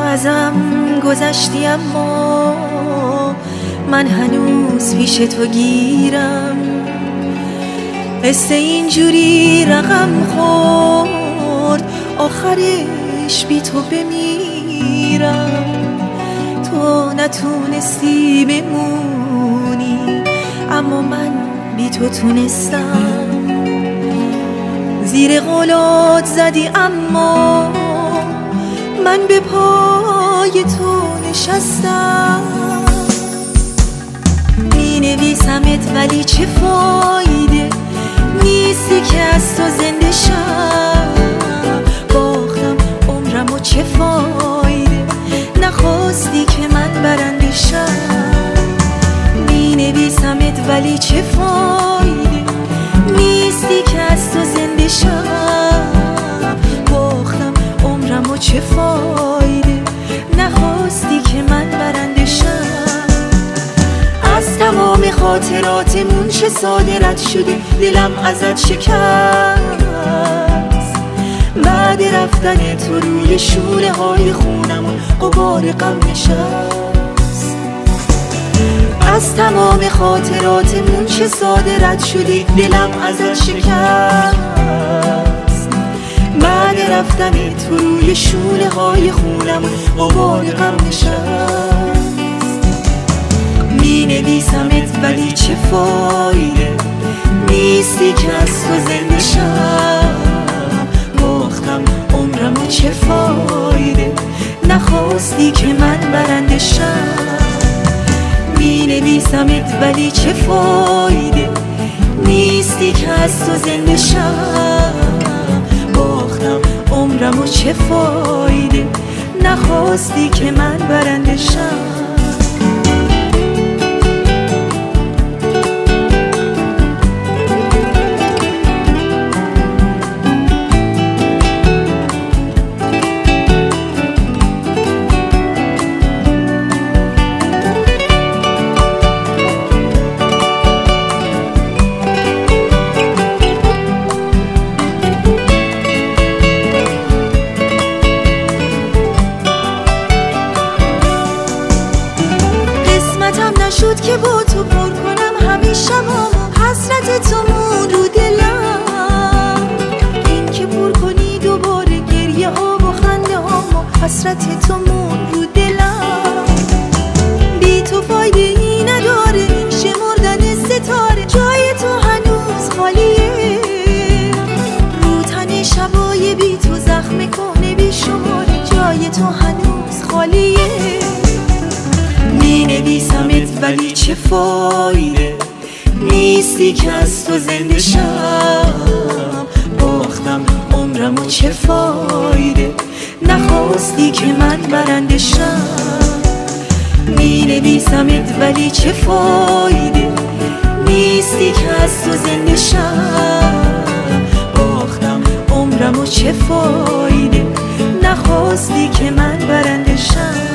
ازم گذشتی اما من هنوز پیش تو گیرم. قصه اینجوری رقم خورد آخرش بی تو بمیرم. تو نتونستی بمونی اما من بی تو تونستم. زیر قولات زدی اما من به پای تو نشستم. می نویسمت ولی چه فایده، نیستی که از تو زنده شم. باختم عمرم و چه فایده، نخواستی که من برنده شم. می نویسمت ولی چه فایده، نیستی که از تو زنده شم. باختم عمرم و چه فایده، نخواستی که من برنده شم. از تمام خاطراتمون چه ساده رد شده، دلم ازت شکست. بعد رفتن تو روی شوره های خونمون غبار غم نشست. از تمام خاطراتمون چه ساده رد شده، دلم ازت شکست. بعد رفتن تو روی شوره های خونمون غبار غم نشست. می نویسمت ولی چه فایده، نیستی که از تو زنده شم. باختم عمرم و چه فایده، نخواستی که من برنده شم. می نویسمت ولی چه فایده، نیستی که از تو زنده شم. باختم عمرم و چه فایده، نخواستی که من برنده شم. شد که با تو پر کنم همیشه مامو، حسرت تو مون رو دلم. این که پر کنی دوباره گریه ها و خنده هامو، حسرت تو مون رو دلم. بی تو فایده ای نداره شمردن ستاره، جای تو هنوز خالیه. رو تن شبای بی تو زخم کهنه بی شماره، جای تو هنوز خالیه. می نویسمت ولی چه فایده، نیستی که از تو زنده شم. باختم عمرم و چه فایده، نخواستی که من برنده شم. می نویسمت ولی چه فایده، نیستی که از تو زنده شم. باختم عمرم و چه فایده، نخواستی که من برنده شم.